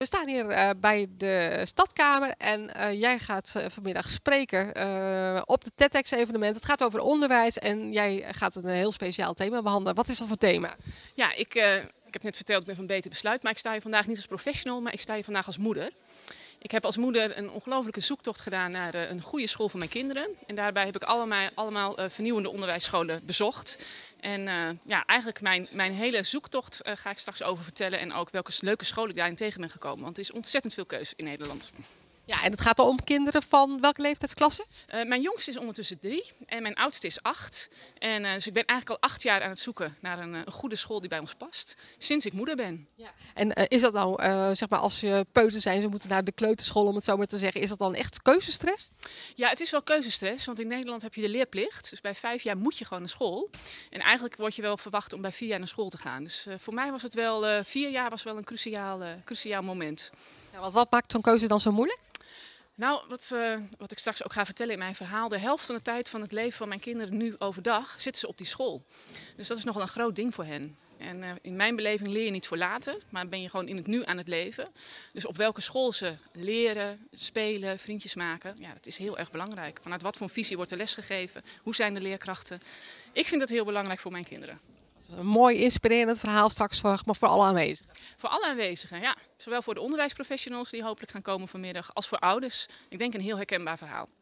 We staan hier bij de Stadkamer en jij gaat vanmiddag spreken op de TEDx-evenement. Het gaat over onderwijs en jij gaat een heel speciaal thema behandelen. Wat is dat voor thema? Ja, ik heb net verteld, ik ben van Beter Besluit, maar ik sta hier vandaag niet als professional, maar ik sta hier vandaag als moeder. Ik heb als moeder een ongelofelijke zoektocht gedaan naar een goede school voor mijn kinderen. En daarbij heb ik allemaal vernieuwende onderwijsscholen bezocht. En ja, eigenlijk mijn hele zoektocht ga ik straks over vertellen. En ook welke leuke scholen ik daarin tegen ben gekomen. Want er is ontzettend veel keus in Nederland. Ja, en het gaat om kinderen van welke leeftijdsklasse? Mijn jongste is ondertussen 3 en mijn oudste is 8. En dus ik ben eigenlijk al 8 jaar aan het zoeken naar een goede school die bij ons past. Sinds ik moeder ben. Ja. En is dat nou, zeg maar, als je peuters zijn, ze moeten naar de kleuterschool om het zo maar te zeggen, is dat dan echt keuzestress? Ja, het is wel keuzestress, want in Nederland heb je de leerplicht. Dus bij 5 jaar moet je gewoon naar school. En eigenlijk word je wel verwacht om bij 4 jaar naar school te gaan. Dus voor mij was het wel, 4 jaar was wel een cruciaal moment. Ja, wat maakt zo'n keuze dan zo moeilijk? Nou, wat ik straks ook ga vertellen in mijn verhaal. De helft van de tijd van het leven van mijn kinderen nu overdag zitten ze op die school. Dus dat is nogal een groot ding voor hen. En in mijn beleving leer je niet voor later, maar ben je gewoon in het nu aan het leven. Dus op welke school ze leren, spelen, vriendjes maken, ja, dat is heel erg belangrijk. Vanuit wat voor visie wordt er lesgegeven, hoe zijn de leerkrachten. Ik vind dat heel belangrijk voor mijn kinderen. Een mooi inspirerend verhaal straks voor alle aanwezigen. Voor alle aanwezigen, ja. Zowel voor de onderwijsprofessionals die hopelijk gaan komen vanmiddag, als voor ouders. Ik denk een heel herkenbaar verhaal.